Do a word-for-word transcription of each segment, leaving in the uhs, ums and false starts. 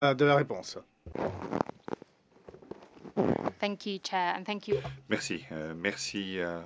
Heu, de la réponse. Thank you, Chair, and thank you. Merci, heu, merci, heu,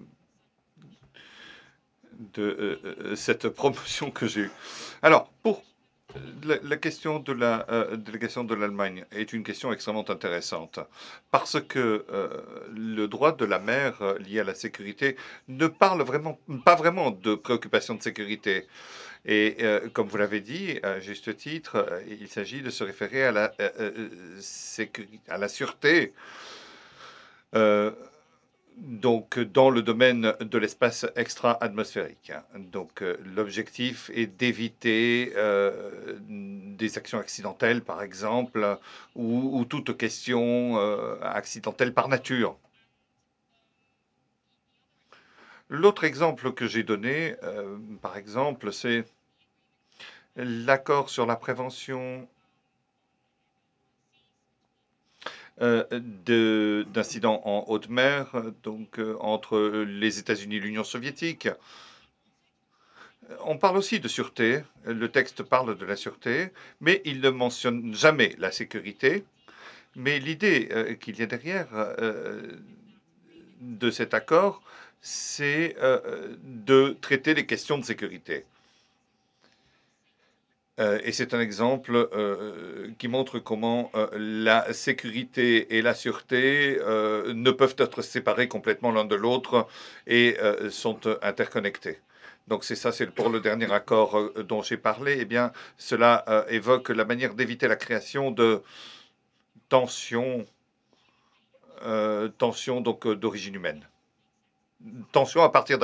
de, heu heu, cette promotion que j'ai eue. Alors, pour la la question de la, heu, délégation de l'Allemagne est une question extrêmement intéressante parce que, heu, le droit de la mer, heu, lié à la sécurité ne parle vraiment pas vraiment de préoccupations de sécurité et heu, comme vous l'avez dit, à juste titre, heu, il s'agit de se référer à la, heu heu heu, sécuri à la sûreté, heu, donc dans le domaine de l'espace extra-atmosphérique. Donc heu, l'objectif est d'éviter, heu, des actions accidentelles, par exemple, ou ou toute question, heu, accidentelle par nature. L'autre exemple que j'ai donné, heu, par exemple, c'est l'accord sur la prévention heu, de d'incidents en haute mer, donc heu, entre les États-Unis et l'Union soviétique. On parle aussi de sûreté, le texte parle de la sûreté, mais il ne mentionne jamais la sécurité. Mais l'idée, heu, qu'il y a derrière, heu, de cet accord, c'est, heu heu, de traiter les questions de sécurité. Heu et c'est un exemple, heu, qui montre comment, heu, la sécurité et la sûreté, heu, ne peuvent être séparés complètement l'un de l'autre et heu, sont, heu, interconnectés. Donc c'est ça, c'est pour le dernier accord, heu, dont j'ai parlé, eh bien, cela, heu, évoque la manière d'éviter la création de tensions, heu, tensions donc, heu, d'origine humaine. Tensions à partir d'un